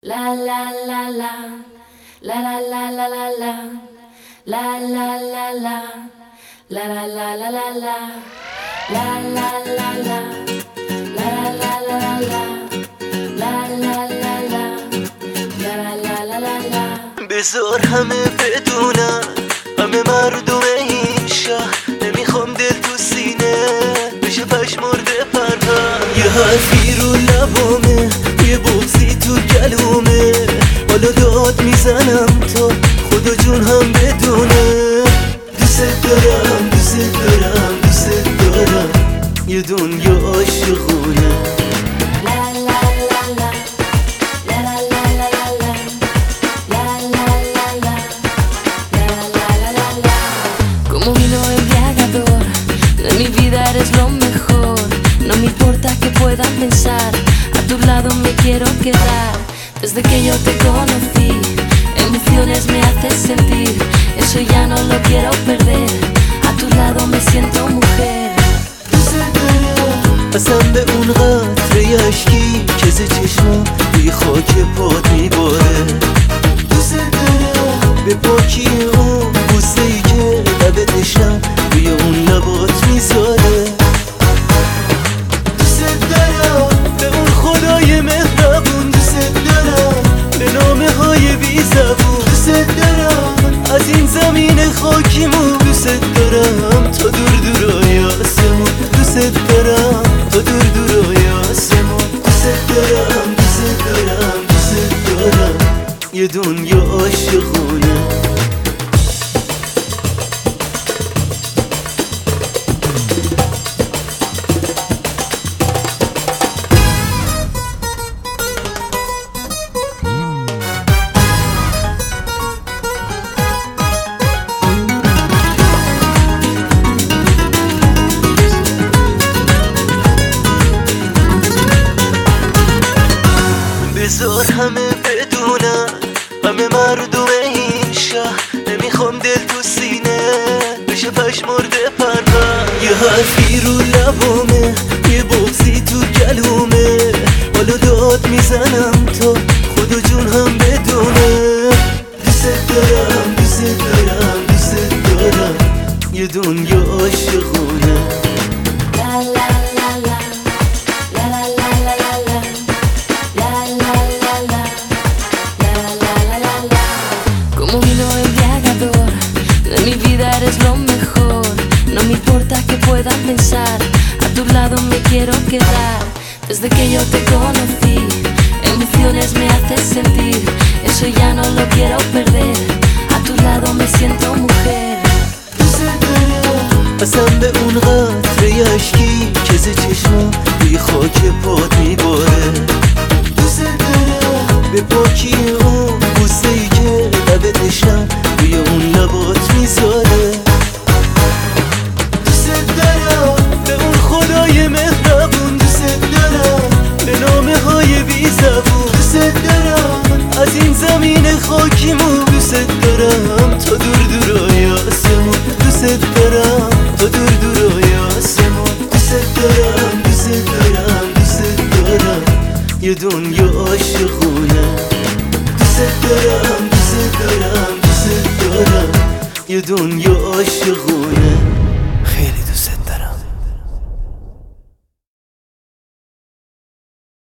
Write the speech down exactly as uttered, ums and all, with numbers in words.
La la la la, la la la la la la, la la la la, la la la la la la, la la la la, la la la la la, la la la la, la la la la la. بذار همه بدونن، همه مردم این شهر، نمیخوام دل تو سینه بشه پشمرده پرپر. یه حرفی رو لبامه، یه بغضی تو گلومه، حالا داد میزنم تا خدا جون هم بدونه. دوست دارم دوست دارم دوست دارم، یه دنیا عاشقونه. Como vino embriagador, de mi vida eres lo mejor. No me importa que puedan pensar, a tu lado me quiero quedar. Desde que yo te conocí, emociones me haces sentir, eso ya no lo quiero perder. A tu lado me siento mujer. قسم به اون قطره اشکی که ز چشمم روی خاک پات میباره. دوست دارم به پاکی اون بوسه ای که لب تشنم روی اون لبات میذاره. دوست دارم به اون خدای مهربون، دوست دارم به نامه های بی زبون، دوست دارم از این زمین خاکیمون، دوست دارم تا دور دورای آسمون، دوست دارم تا دور دورای آسمون. دوست دارم دوست دارم دوست دارم، یه دنیا عاشقونه. بذار همه بدونن، همه مردم این شهر، نمیخوام دل تو سینه بشه پشمرده پرپر. یه حرفی رو لبامه، یه بغضی تو گلومه، حالا داد میزنم تا خدا جون هم بدونه. دوست دارم دوست دارم دوست دارم، یه دنیا عاشقونه. Como vino embriagador, de mi vida eres lo mejor. No me importa que puedan pensar, a tu lado me quiero quedar. Desde que yo te conocí, emociones me haces sentir, eso ya no lo quiero perder. A tu lado me siento mujer. قسم به اون قطره اشکی که ز چشمم روی خاک پات میباره. دوست دارم به پاکی اون بوسه ای که لب تشنم روی اون لبات میذاره. دوست دارم به اون خدای مهربون، دوست دارم به نامه های بی زبون، دوست دارم از این زمین خاکیمون، دوست دارم تا دور دورای آسمون، دوست دارم تا دور دورای آسمون. دوست دارم دوست دارم دوست دارم، یه دنیا عاشقونه. دوست دارم دوست دارم دوست دارم، یه دنیا عاشقونه.